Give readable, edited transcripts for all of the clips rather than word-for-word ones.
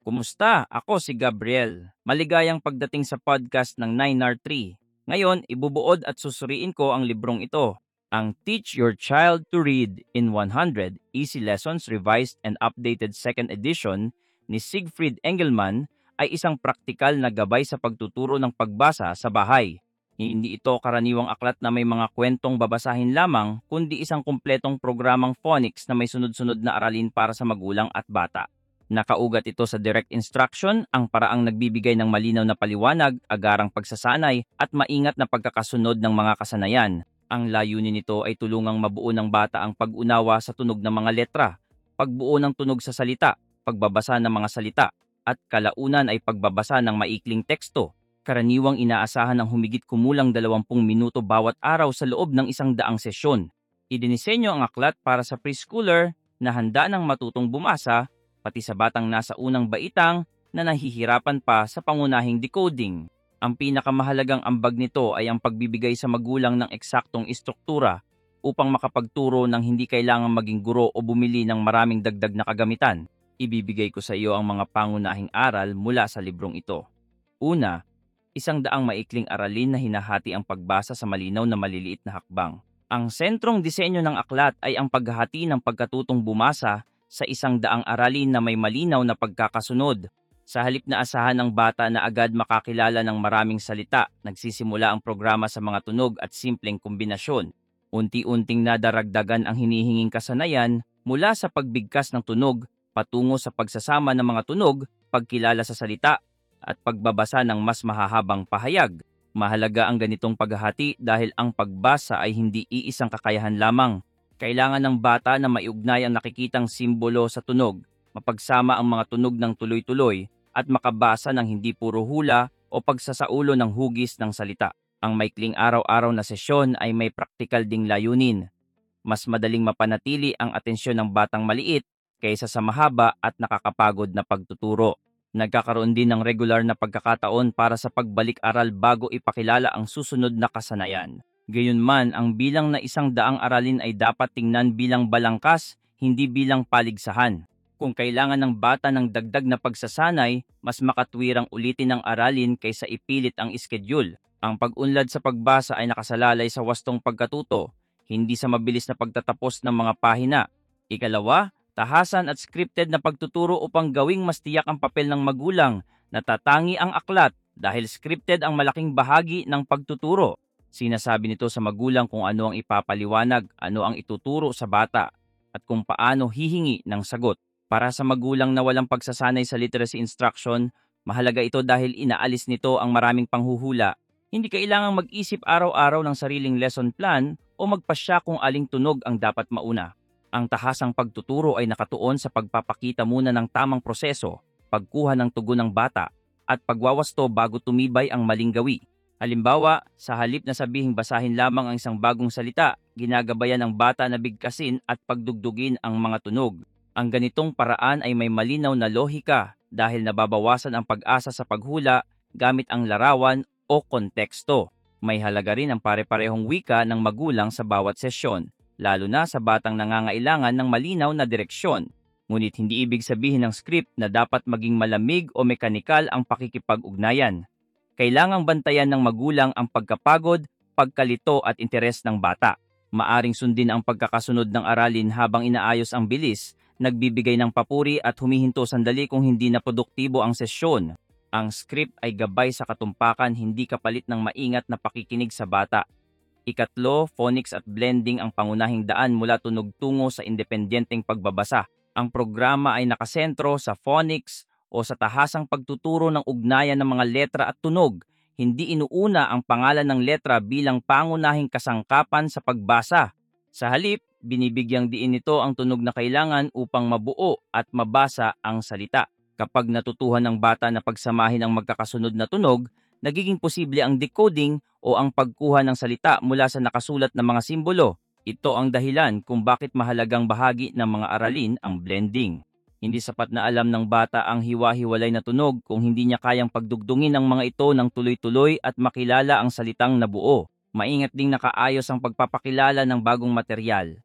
Kumusta? Ako si Gabriel. Maligayang pagdating sa podcast ng 9R3. Ngayon, ibubuod at susuriin ko ang librong ito. Ang Teach Your Child to Read in 100 Easy Lessons Revised and Updated Second Edition ni Siegfried Engelmann ay isang praktikal na gabay sa pagtuturo ng pagbasa sa bahay. Hindi ito karaniwang aklat na may mga kwentong babasahin lamang, kundi isang kumpletong programang phonics na may sunod-sunod na aralin para sa magulang at bata. Nakaugat ito sa direct instruction, ang paraang nagbibigay ng malinaw na paliwanag, agarang pagsasanay at maingat na pagkakasunod ng mga kasanayan. Ang layunin nito ay tulungang mabuo ng bata ang pag-unawa sa tunog ng mga letra, pagbuo ng tunog sa salita, pagbabasa ng mga salita, at kalaunan ay pagbabasa ng maikling teksto. Karaniwang inaasahan ng humigit kumulang 20 minuto bawat araw sa loob ng 100 sesyon. Idinisenyo ang aklat para sa preschooler na handa ng matutong bumasa, pati sa batang nasa unang baitang na nahihirapan pa sa pangunahing decoding. Ang pinakamahalagang ambag nito ay ang pagbibigay sa magulang ng eksaktong istruktura upang makapagturo ng hindi kailangang maging guro o bumili ng maraming dagdag na kagamitan. Ibibigay ko sa iyo ang mga pangunahing aral mula sa librong ito. Una, 100 maikling aralin na hinahati ang pagbasa sa malinaw na maliliit na hakbang. Ang sentrong disenyo ng aklat ay ang paghahati ng pagkatutong bumasa sa 100 aralin na may malinaw na pagkakasunod. Sa halip na asahan ng bata na agad makakilala ng maraming salita, nagsisimula ang programa sa mga tunog at simpleng kombinasyon. Unti-unting nadaragdagan ang hinihinging kasanayan mula sa pagbigkas ng tunog patungo sa pagsasama ng mga tunog, pagkilala sa salita, at pagbabasa ng mas mahahabang pahayag. Mahalaga ang ganitong paghahati dahil ang pagbasa ay hindi iisang kakayahan lamang. Kailangan ng bata na maiugnay ang nakikitang simbolo sa tunog, mapagsama ang mga tunog ng tuloy-tuloy, at makabasa ng hindi puro hula o pagsasaulo ng hugis ng salita. Ang maikling araw-araw na sesyon ay may praktikal ding layunin. Mas madaling mapanatili ang atensyon ng batang maliit kaysa sa mahaba at nakakapagod na pagtuturo. Nagkakaroon din ng regular na pagkakataon para sa pagbalik-aral bago ipakilala ang susunod na kasanayan. Gayunman, ang bilang na 100 aralin ay dapat tingnan bilang balangkas, hindi bilang paligsahan. Kung kailangan ng bata ng dagdag na pagsasanay, mas makatwirang ulitin ang aralin kaysa ipilit ang schedule. Ang pag-unlad sa pagbasa ay nakasalalay sa wastong pagkatuto, hindi sa mabilis na pagtatapos ng mga pahina. Ikalawa, tahasan at scripted na pagtuturo upang gawing mas tiyak ang papel ng magulang. Natatangi ang aklat dahil scripted ang malaking bahagi ng pagtuturo. Sinasabi nito sa magulang kung ano ang ipapaliwanag, ano ang ituturo sa bata, at kung paano hihingi ng sagot. Para sa magulang na walang pagsasanay sa literacy instruction, mahalaga ito dahil inaalis nito ang maraming panghuhula. Hindi kailangang mag-isip araw-araw ng sariling lesson plan o magpasya kung aling tunog ang dapat mauna. Ang tahasang pagtuturo ay nakatuon sa pagpapakita muna ng tamang proseso, pagkuha ng tugon ng bata, at pagwawasto bago tumibay ang maling gawi. Halimbawa, sa halip na sabihing basahin lamang ang isang bagong salita, ginagabayan ng bata na bigkasin at pagdugdugin ang mga tunog. Ang ganitong paraan ay may malinaw na lohika dahil nababawasan ang pag-asa sa paghula gamit ang larawan o konteksto. May halaga rin ang pare-parehong wika ng magulang sa bawat sesyon, lalo na sa batang nangangailangan ng malinaw na direksyon. Ngunit hindi ibig sabihin ng script na dapat maging malamig o mekanikal ang pakikipag-ugnayan. Kailangang bantayan ng magulang ang pagkapagod, pagkalito at interes ng bata. Maaring sundin ang pagkakasunod ng aralin habang inaayos ang bilis, nagbibigay ng papuri at humihinto sandali kung hindi na produktibo ang sesyon. Ang script ay gabay sa katumpakan, hindi kapalit ng maingat na pakikinig sa bata. Ikatlo, phonics at blending ang pangunahing daan mula tunog tungo sa independenteng pagbabasa. Ang programa ay nakasentro sa phonics o sa tahasang pagtuturo ng ugnayan ng mga letra at tunog. Hindi inuuna ang pangalan ng letra bilang pangunahing kasangkapan sa pagbasa. Sa halip, binibigyang diin nito ang tunog na kailangan upang mabuo at mabasa ang salita. Kapag natutuhan ng bata na pagsamahin ang magkakasunod na tunog, nagiging posible ang decoding o ang pagkuha ng salita mula sa nakasulat na mga simbolo. Ito ang dahilan kung bakit mahalagang bahagi ng mga aralin ang blending. Hindi sapat na alam ng bata ang hiwa-hiwalay na tunog kung hindi niya kayang pagdugdungin ang mga ito ng tuloy-tuloy at makilala ang salitang nabuo. Maingat ding nakaayos ang pagpapakilala ng bagong material.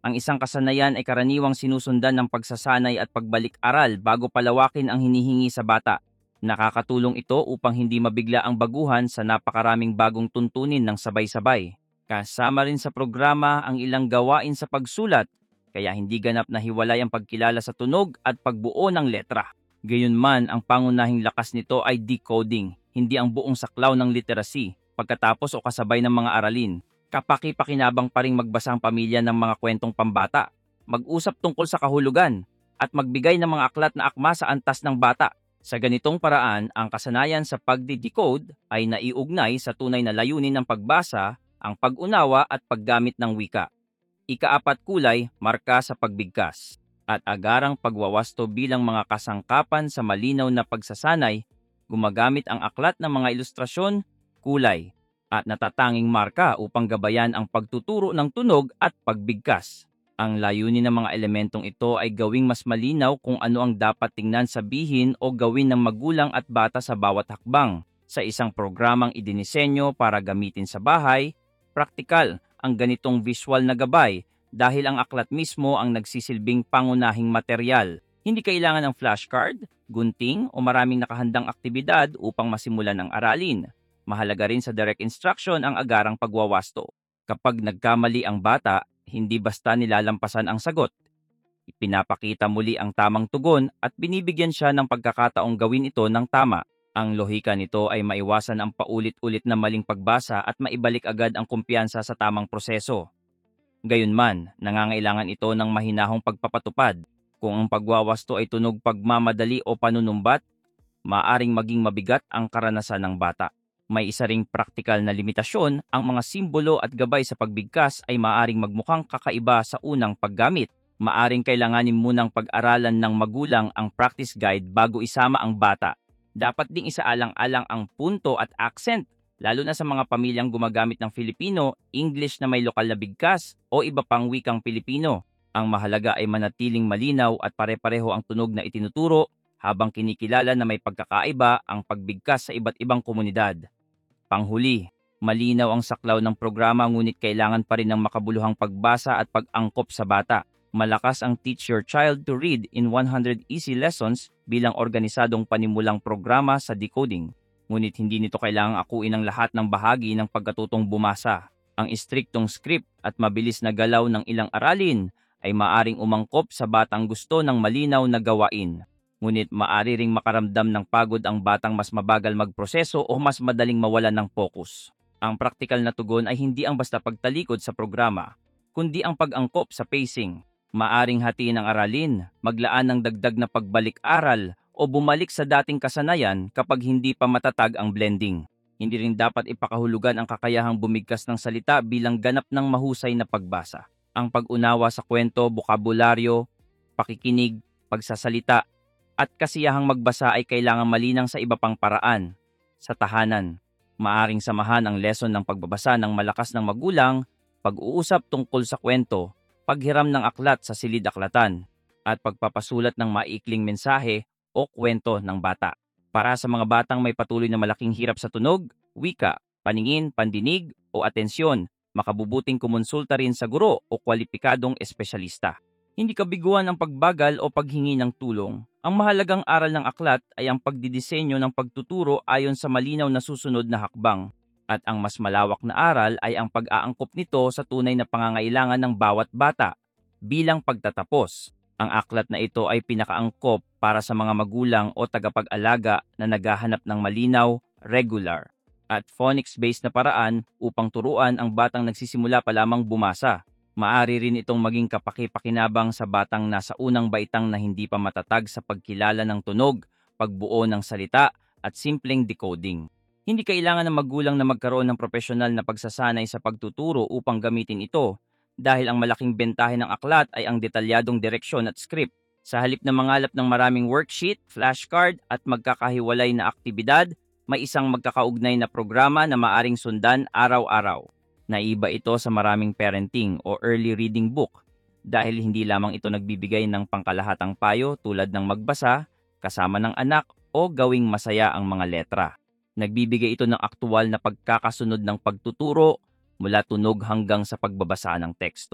Ang isang kasanayan ay karaniwang sinusundan ng pagsasanay at pagbalik-aral bago palawakin ang hinihingi sa bata. Nakakatulong ito upang hindi mabigla ang baguhan sa napakaraming bagong tuntunin ng sabay-sabay. Kasama rin sa programa ang ilang gawain sa pagsulat, kaya hindi ganap na hiwalay ang pagkilala sa tunog at pagbuo ng letra. Gayunman, ang pangunahing lakas nito ay decoding, hindi ang buong saklaw ng literacy, pagkatapos o kasabay ng mga aralin. Kapaki-pakinabang pa ring magbasa ang pamilya ng mga kwentong pambata, mag-usap tungkol sa kahulugan, at magbigay ng mga aklat na akma sa antas ng bata. Sa ganitong paraan, ang kasanayan sa pagdi-decode ay naiugnay sa tunay na layunin ng pagbasa, ang pag-unawa at paggamit ng wika. Ikaapat, kulay, marka sa pagbigkas, at agarang pagwawasto bilang mga kasangkapan sa malinaw na pagsasanay, gumagamit ang aklat ng mga ilustrasyon, kulay, at natatanging marka upang gabayan ang pagtuturo ng tunog at pagbigkas. Ang layunin ng mga elementong ito ay gawing mas malinaw kung ano ang dapat tingnan, sabihin o gawin ng magulang at bata sa bawat hakbang. Sa isang programang idinisenyo para gamitin sa bahay, praktikal ang ganitong visual na gabay dahil ang aklat mismo ang nagsisilbing pangunahing materyal. Hindi kailangan ng flashcard, gunting o maraming nakahandang aktibidad upang masimulan ang aralin. Mahalaga rin sa direct instruction ang agarang pagwawasto. Kapag nagkamali ang bata, hindi basta nilalampasan ang sagot. Ipinapakita muli ang tamang tugon at binibigyan siya ng pagkakataong gawin ito ng tama. Ang lohika nito ay maiwasan ang paulit-ulit na maling pagbasa at maibalik agad ang kumpiyansa sa tamang proseso. Gayunman, nangangailangan ito ng mahinahong pagpapatupad. Kung ang pagwawasto ay tunog pagmamadali o panunumbat, maaring maging mabigat ang karanasan ng bata. May isa ring praktikal na limitasyon, ang mga simbolo at gabay sa pagbigkas ay maaring magmukhang kakaiba sa unang paggamit. Maaring kailanganin munang pag-aralan ng magulang ang practice guide bago isama ang bata. Dapat ding isaalang-alang ang punto at accent, lalo na sa mga pamilyang gumagamit ng Filipino, English na may lokal na bigkas o iba pang wikang Pilipino. Ang mahalaga ay manatiling malinaw at pare-pareho ang tunog na itinuturo habang kinikilala na may pagkakaiba ang pagbigkas sa iba't ibang komunidad. Panghuli, malinaw ang saklaw ng programa ngunit kailangan pa rin ng makabuluhang pagbasa at pag-angkop sa bata. Malakas ang Teach Your Child to Read in 100 Easy Lessons bilang organisadong panimulang programa sa decoding. Ngunit hindi nito kailangang akuin ang lahat ng bahagi ng pagkatutong bumasa. Ang istriktong script at mabilis na galaw ng ilang aralin ay maaring umangkop sa batang gusto ng malinaw na gawain. Ngunit maaari ring makaramdam ng pagod ang batang mas mabagal magproseso o mas madaling mawalan ng focus. Ang praktikal na tugon ay hindi ang basta pagtalikod sa programa, kundi ang pag-angkop sa pacing. Maaring hatiin ang aralin, maglaan ng dagdag na pagbalik-aral o bumalik sa dating kasanayan kapag hindi pa matatag ang blending. Hindi rin dapat ipakahulugan ang kakayahang bumigkas ng salita bilang ganap ng mahusay na pagbasa. Ang pag-unawa sa kwento, bokabularyo, pakikinig, pagsasalita, at kasiyahang magbasa ay kailangang malinang sa iba pang paraan. Sa tahanan, maaring samahan ang lesson ng pagbabasa ng malakas ng magulang, pag-uusap tungkol sa kwento, paghiram ng aklat sa silid-aklatan, at pagpapasulat ng maikling mensahe o kwento ng bata. Para sa mga batang may patuloy na malaking hirap sa tunog, wika, paningin, pandinig o atensyon, makabubuting kumonsulta rin sa guro o kwalipikadong espesyalista. Hindi kabiguan ang pagbagal o paghingi ng tulong. Ang mahalagang aral ng aklat ay ang pagdidisenyo ng pagtuturo ayon sa malinaw na susunod na hakbang. At ang mas malawak na aral ay ang pag-aangkop nito sa tunay na pangangailangan ng bawat bata. Bilang pagtatapos, ang aklat na ito ay pinakaangkop para sa mga magulang o tagapag-alaga na naghahanap ng malinaw, regular, at phonics-based na paraan upang turuan ang batang nagsisimula pa lamang bumasa. Maari rin itong maging kapaki-pakinabang sa batang nasa unang baitang na hindi pa matatag sa pagkilala ng tunog, pagbuo ng salita, at simpleng decoding. Hindi kailangan ng magulang na magkaroon ng profesional na pagsasanay sa pagtuturo upang gamitin ito, dahil ang malaking bentahe ng aklat ay ang detalyadong direksyon at script. Sa halip na mangalap ng maraming worksheet, flashcard at magkakahiwalay na aktibidad, may isang magkakaugnay na programa na maaring sundan araw-araw. Naiba ito sa maraming parenting o early reading book dahil hindi lamang ito nagbibigay ng pangkalahatang payo tulad ng magbasa, kasama ng anak o gawing masaya ang mga letra. Nagbibigay ito ng aktual na pagkakasunod ng pagtuturo mula tunog hanggang sa pagbabasa ng teksto.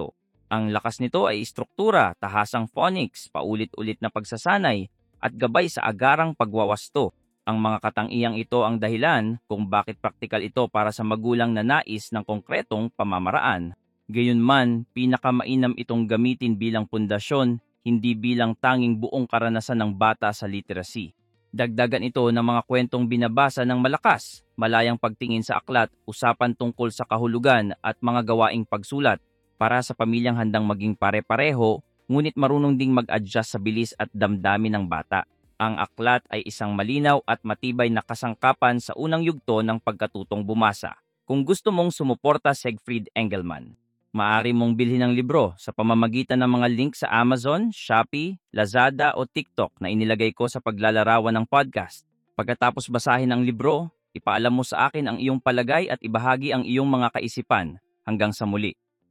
Ang lakas nito ay istruktura, tahasang phonics, paulit-ulit na pagsasanay, at gabay sa agarang pagwawasto. Ang mga katangiang ito ang dahilan kung bakit praktikal ito para sa magulang na nais ng konkretong pamamaraan. Gayunman, pinakamainam itong gamitin bilang pundasyon, hindi bilang tanging buong karanasan ng bata sa literacy. Dagdagan ito ng mga kwentong binabasa ng malakas, malayang pagtingin sa aklat, usapan tungkol sa kahulugan at mga gawaing pagsulat para sa pamilyang handang maging pare-pareho, ngunit marunong ding mag-adjust sa bilis at damdamin ng bata. Ang aklat ay isang malinaw at matibay na kasangkapan sa unang yugto ng pagkatutong bumasa. Kung gusto mong sumuporta sa Siegfried Engelmann, maaari mong bilhin ang libro sa pamamagitan ng mga link sa Amazon, Shopee, Lazada o TikTok na inilagay ko sa paglalarawan ng podcast. Pagkatapos basahin ang libro, ipaalam mo sa akin ang iyong palagay at ibahagi ang iyong mga kaisipan. Hanggang sa muli.